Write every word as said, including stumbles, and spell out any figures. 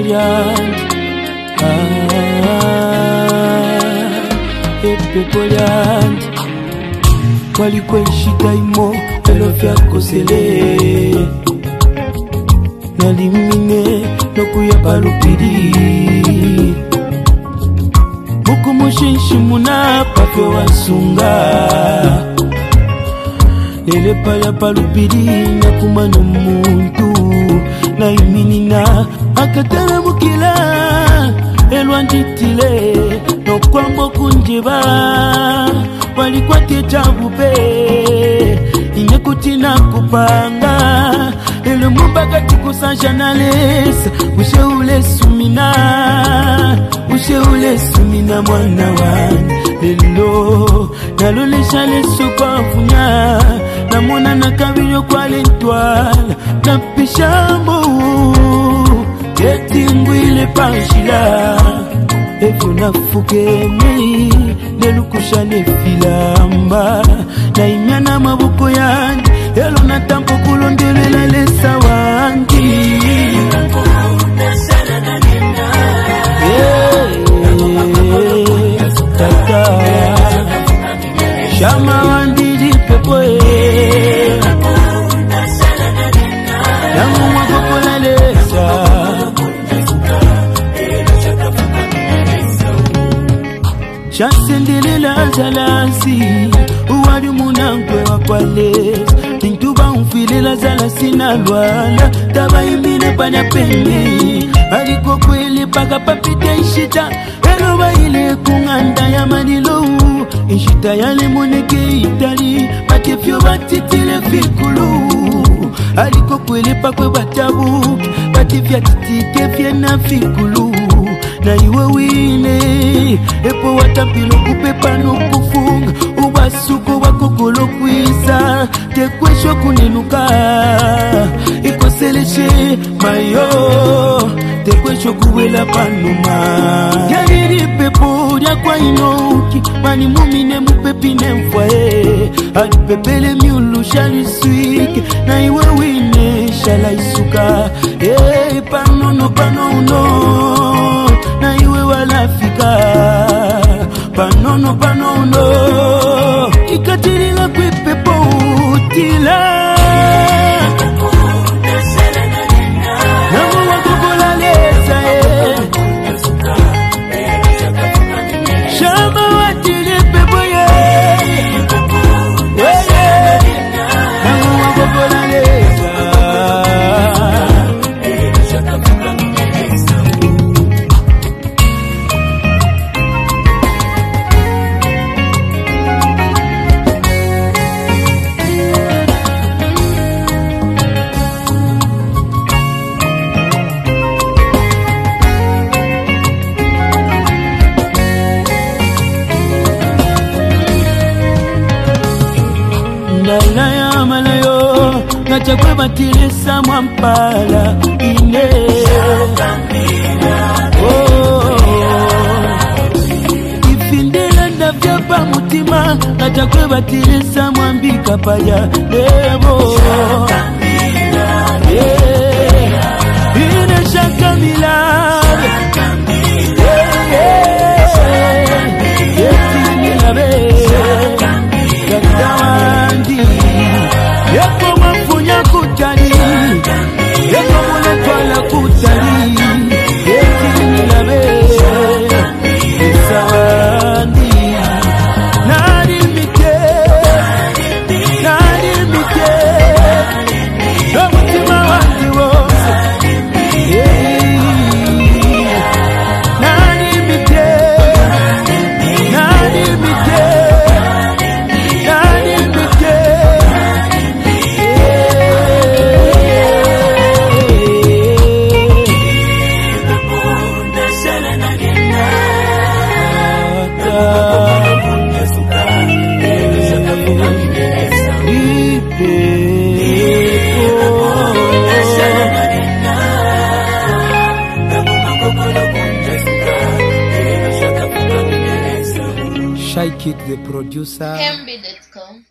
yange, ah, epepo yange. Wali kwenshita imo elo fyako sele nalimine nokuya palupidi muku mushinshi muna pafe wasunga lele paya palupidi nakumana muntu na iminina akatala mukila elwanjitile nokwambo kunjiba walikwate chabube inekutina kupanga ele mubaka tikusanja nalesa usheule sumina usheule sumina mwana wani lelo nalolesha leso kwa funya namona nakabilo kwa lentwala napishambo ketingwile panshila efyo nafukemi nelukushane filamba na imyana mabuko yangi elo natampo kulondelela lesa wangi tata shama wandidi pepoe yangu mwakokola lesa Chansendelela zalasi uwadi munangwe wakwale Tintuba umfilela zalasi na lwala Taba imine panya pende Aliko kwele paka papite ishita Eloba ile kunganda ya manilo Ishita yale moneke itali Bakefyo batitile fikulu Aliko kwele pakwe batabu Batifya titike fye na fikulu na iwe wine epo watapilo kupepa no kufunga ubasuko wakokolo kwisa tekwesho kuninuka ikoseleshe mayo tekwesho kuwela panuma yaliri pepo ya kwa inoki mani mumine mupepine mfwae adipepele miulu shali swike na iwe wine shala isuka eh panono panono na iwe walafika panono panono ikatirila kwipepo utila namu wakukola lesa shama watili pepo ye namu wakukola lesa Ndalaya malayo Nachakwe batilesa mwampala ine Oh Ifindela ndavyapa mutima Nachakwe batilesa mwambika paya Debo Ine shakamila Yako mafunya kutani Yako mune twala kutani Yeti nilabe Nisawandi Nari mike Nari mike Nomutima wandi wose Nari mike Nari mike Nari mike Shy Kid the producer. Kembe dot com